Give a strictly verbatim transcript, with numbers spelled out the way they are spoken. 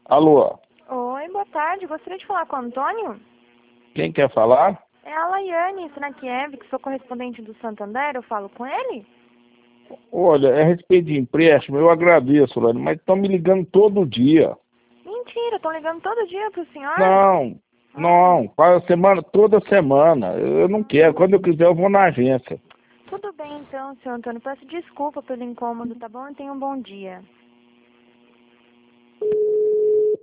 Alô, Oi, boa tarde. Gostaria de falar com o Antônio? quem quer falar? É a Laiane Snakiev, que sou correspondente do Santander. Eu falo com ele? Olha, é a respeito de empréstimo, eu agradeço, Lani, mas estão me ligando todo dia. Mentira, estão ligando todo dia pro senhor? Não, Ah, não, para semana, toda semana. Eu não quero, quando eu quiser eu vou na agência. tudo bem então, senhor Antônio. Peço desculpa pelo incômodo, tá bom? E tenha um bom dia.